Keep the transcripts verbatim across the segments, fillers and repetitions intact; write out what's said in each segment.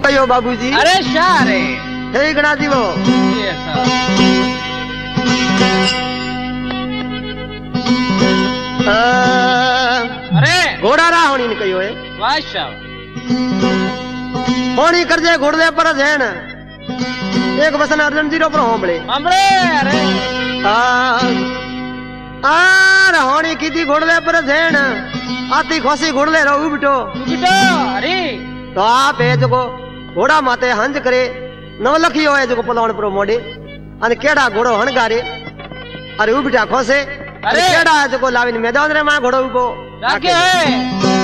कयो बाबूजी? अरे शाह रे हे गणा जीवो ये अरे घोड़ा रा होनी ने कयो है वाह शाह होनी कर जे घोड़े पर जैन एक बसन अर्जुन जी रो पर होंबले हमरे अरे आ आ होनी कीती घोड़े पर जैन आती खोसी घोड़े रो उबटो उबटो अरे तो आप है जो घोड़ा माते हंज करे नवलखी होए जो पलावण प्रो मोडे अने केड़ा घोड़ो हणगारे अरे उबटा खोसे अरे केड़ा जो लाविन मैदान रे मा घोड़ो उबो राखे है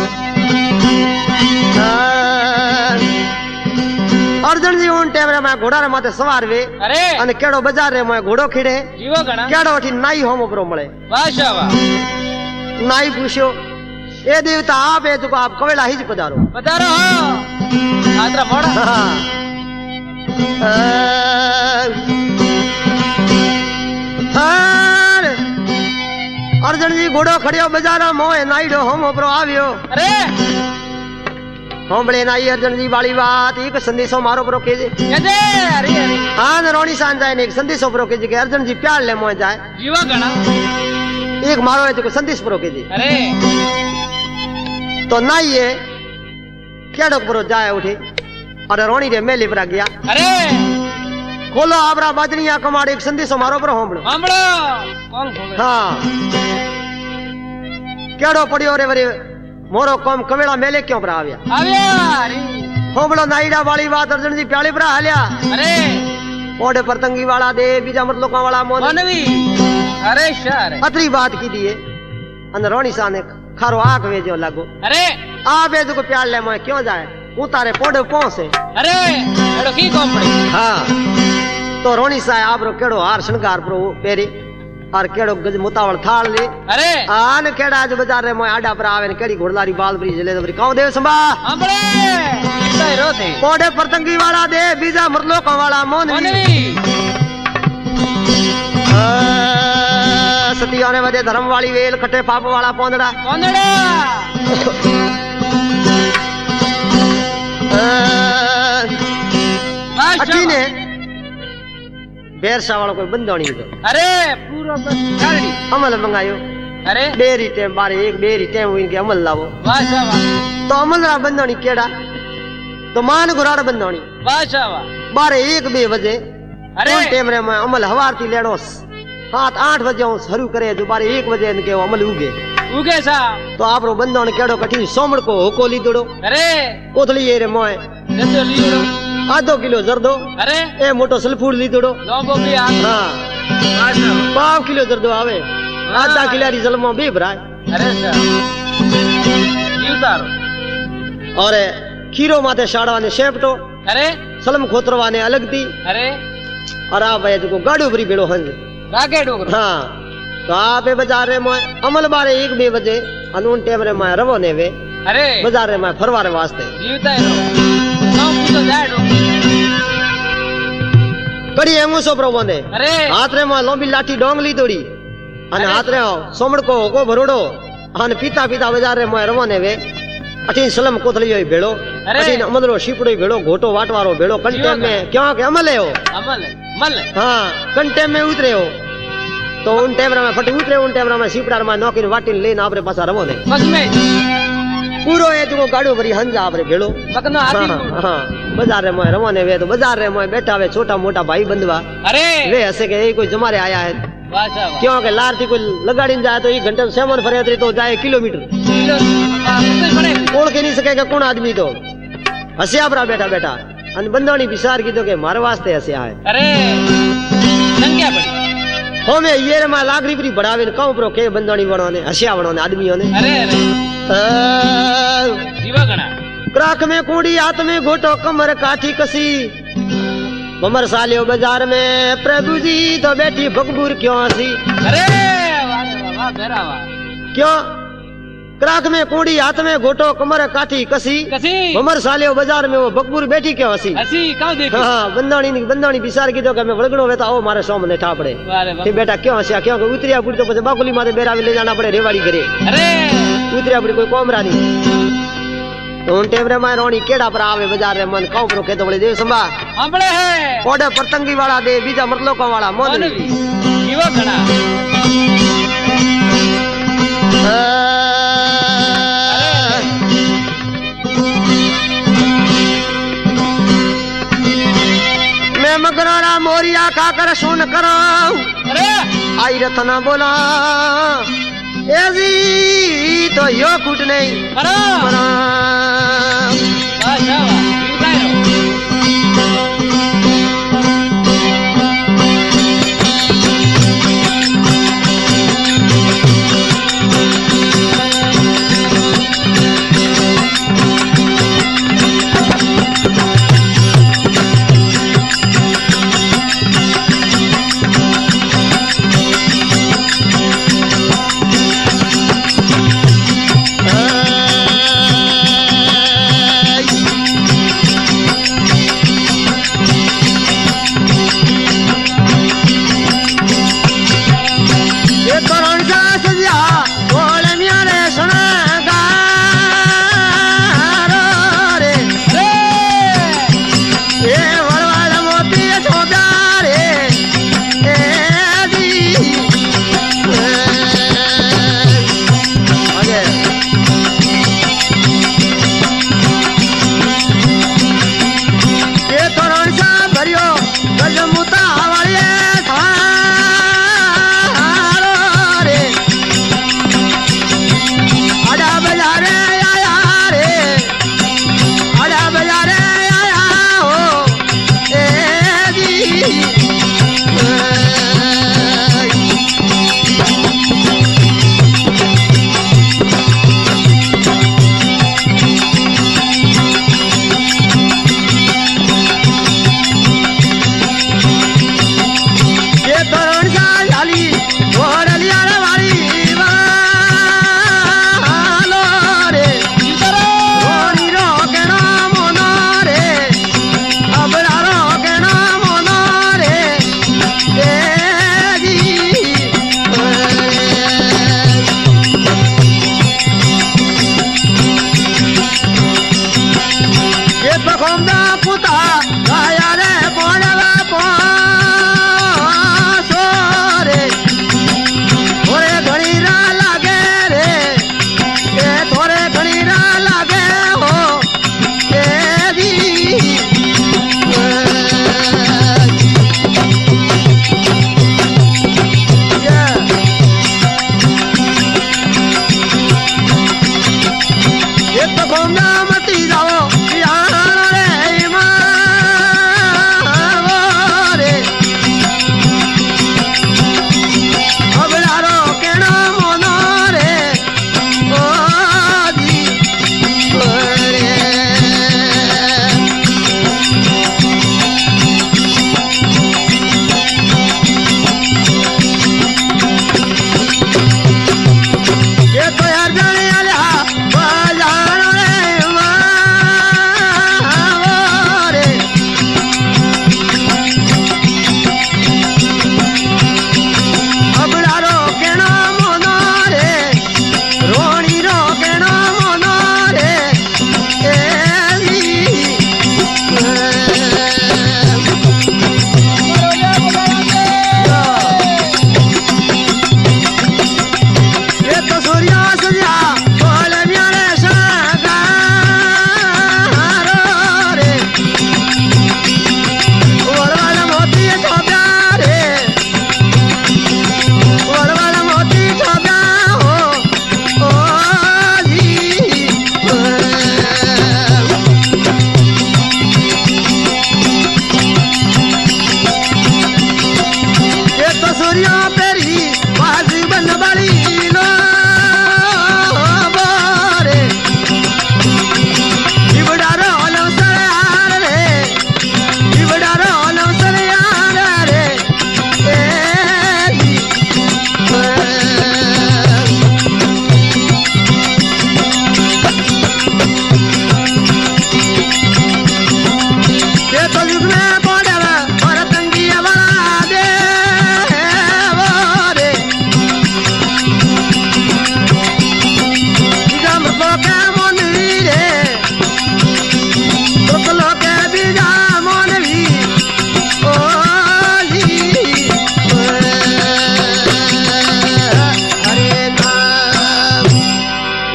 अर्जुन जी उन टाइम रे मा घोड़ा रे माते सवार वे अरे अने केड़ो बाजार रे मा घोड़ो खीड़े जीवो गणा केड़ो वठी नाई होमो प्रो मळे वाह शाह वाह नाई पूछो ए देवता आप है जो आप कवेला हिज पधारो पधारो आदरा मोड़ा अर्जुन जी घोड़ो खड़ियो बाजारा मोए नाईडो होम उपरो आवियो अरे होमबड़े नाई अर्जुन जी वाली बात एक संदेशो मारो प्रो के जे अरे अरे हां रोणी सान जाए ने एक संदेशो प्रो के जे अर्जुन जी प्यार ले मोए जाए जीवा गणा एक मारो है जो संदेश प्रो के जे अरे तो नाई है केड़ो प्रो जाए उठे और रोणी रे मेले पर गया अरे खोलो आपरा बाजरिया कमाड़ एक संदेशो मारो पर होमबड़ो होमबड़ो कौन खोले हां केड़ो पड़ियो रे वरे मोरो कम कवेला मेले क्यों पर आव्या आव्या अरे होमबड़ो नाईडा वाली बात अर्जुन जी प्याली पर हाल्या अरे ओडे परतंगी वाला दे बीजा मत लोका वाला मोन मनवी अरे शाह रे अतरी बात की दिए अन रोणी सा ने खारो आंख वेजो लागो अरे आ बेज को प्याल ले मैं क्यों जाए उतारे पोडे पहुंचे अरे एडो की कोम पड़ी हां तो रोणी सा आप रो केड़ो हार श्रृंगार प्रो पेरी और केड़ो गज मुतावल थाल ले अरे आन केड़ा आज बाजार रे मैं आडा पर आवे ने केड़ी घोड़लारी बाल ब्रिज ले दबरी काऊ देव संभा हमरे इतना रो थे पोडे परतंगी वाला दे बीजा मरलो का वाला मोन मनवी सती आने वदे धर्म वाली वेल खटे पाप वाला पोंदड़ा पोंदड़ा अच्छी ने बेरसा वाला कोई बंदोनी तो अरे पूरा बस गाड़ी अमल मंगायो अरे बेरी टाइम बारे एक बेरी टाइम इनके अमल लावो वाह शाह वाह तो अमल रा बंदोनी केड़ा तो मान गुराड़ बंदोनी वाह शाह वाह बारे एक बे बजे अरे टाइम रे मैं अमल हवारती लेडोस सात आठ बजे शुरू करे दोबारे एक बजे इनके अमल उगे उगे सा तो आप रो बंदोन केड़ो कठी सोमड़ को होको ली दड़ो अरे कोथली ये रे मोय जतो लीड़ो आधो किलो जर्दो अरे ए मोटो सल्फूर ली दड़ो लोगो भी आ हां पाव किलो जर्दो आवे आधा किलारी जलमो बे भराय अरे शाह जीवतारो और खीरो माथे शाड़वा ने शेपटो अरे सलम खोतरवा ने अलग थी अरे और आ भाई जो गाड़ो भरी बेड़ो हंज रागे डोगर हां तो आप बाजार रे मोय अमल बारे एक बे बजे अनून टाइम रे मैं रवो ने वे अरे बाजार रे मैं फरवारे वास्ते जीवता है नाम पूछो जाए डो कड़ी एमो सो प्रभु ने अरे हाथ रे में लोंबी लाठी डोंगली तोड़ी अने हाथ रे सोमड़ को को भरोड़ो अने पीता पीता बाजार रे मैं रवो ने वे अठीन सलम कोथली होई भेड़ो अठीन अमलरो शिपड़ो भेड़ो घोटो वाटवारो भेड़ो कंटे में क्यों के अमल है हो अमल है मल हां कंटे में उतरे हो तो उन टाइम रे में फटी उतरे उन टाइम रे में शिपड़ार में नौकिन वाटिन लेन आपरे पासा रवो ने बस में पूरो ए जो गाड़ो भरी हंजा आपरे भेड़ो बकनो आदि हां बाजार रे में रवो ने वे तो बाजार रे में बैठा वे छोटा मोटा भाई बंधवा अरे वे हसे के ए कोई जमारे आया है वाह शाह क्यों के लार थी कोई लगाड़ीन जाए तो एक घंटे में सेवन फरे तो जाए किलोमीटर किलो पड़े ओढ़ के नहीं सकेगा कौन आदमी तो हसिया बरा बैठा बैठा अन बंदोनी विचार की तो के मारे वास्ते हसिया है अरे नंगिया पड़ी हो में ये रे मा लागरी परी बढ़ावे ने कहूं प्रो के बंदोनी बनाने हसिया बनाने आदमियों ने अरे अरे जीवा गणा क्राक में कूड़ी हाथ में घोटो कमर काठी कसी बमर सालियो बाजार में प्रभु जी तो बैठी भगबूर क्यों हसी अरे वाह वाह बेरा वाह क्यों क्राक में कूड़ी हाथ में घोटो कमर काठी कसी कसी बमर सालियो बाजार में वो भगबूर बैठी क्यों हसी हसी कहाँ देखी हाँ बंदानी बंदानी विचार की तो के मैं वड़गणो वेता ओ मारे सो मने ठा पड़े कि बेटा क्यों हसिया क्यों उतरिया बुड़ी तो पछे बाकुली माथे बेरावी ले जाना पड़े रेवाड़ी करे अरे उतरिया बुड़ी कोई कोमरा नहीं तो उन टेम रे मैं रोणी केड़ा पर आवे बाजार रे मन काउ पर के तो बोले देव संभा हमले है ओडे पतंगी वाला दे बीजा मतलो का वाला मोन कौन भी ईवा घणा मैं मगरारा मोरिया खाकर सुन करो अरे आई रतना बोला एजी तो यो कुट नहीं करो बना वाह वाह यूं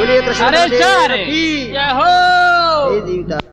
बोलिए कृष्ण अरे बलदेव चारे की जय हो जय जीविता।